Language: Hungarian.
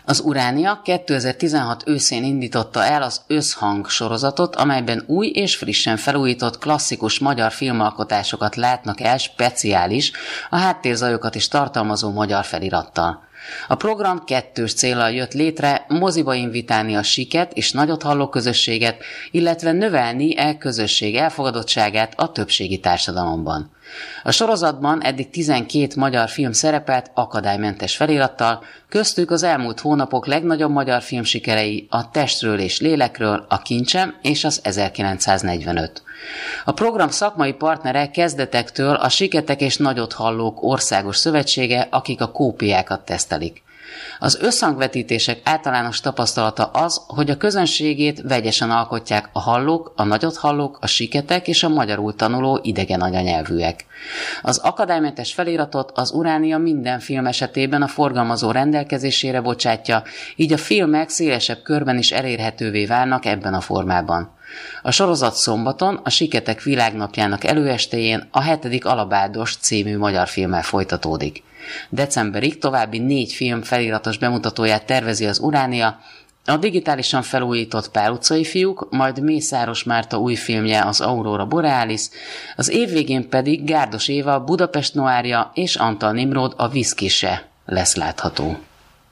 Az Uránia 2016 őszén indította el az Összhang sorozatot, amelyben új és frissen felújított klasszikus magyar filmalkotásokat látnak el speciális, a háttérzajokat is tartalmazó magyar felirattal. A program kettős céllal jött létre, moziba invitálni a siket és nagyot halló közösséget, illetve növelni közösség elfogadottságát a többségi társadalomban. A sorozatban eddig 12 magyar film szerepelt akadálymentes felirattal, köztük az elmúlt hónapok legnagyobb magyar filmsikerei a Testről és lélekről, a Kincsem és az 1945. A program szakmai partnere kezdetektől a Siketek és Nagyot Hallók Országos Szövetsége, akik a kópiákat tesztelik. Az összhangvetítések általános tapasztalata az, hogy a közönségét vegyesen alkotják a hallók, a nagyot hallók, a siketek és a magyarul tanuló idegen anyanyelvűek. Az akadálymentes feliratot az Uránia minden film esetében a forgalmazó rendelkezésére bocsátja, így a filmek szélesebb körben is elérhetővé válnak ebben a formában. A sorozat szombaton, a Siketek világnapjának előestéjén a 7. Alabáldos című magyar filmmel folytatódik. Decemberig további 4 film feliratos bemutatóját tervezi az Uránia, a digitálisan felújított Pál utcai fiúk, majd Mészáros Márta új filmje az Aurora Borealis, az év végén pedig Gárdos Éva Budapest Noárja és Antal Nimród a Viszkise lesz látható.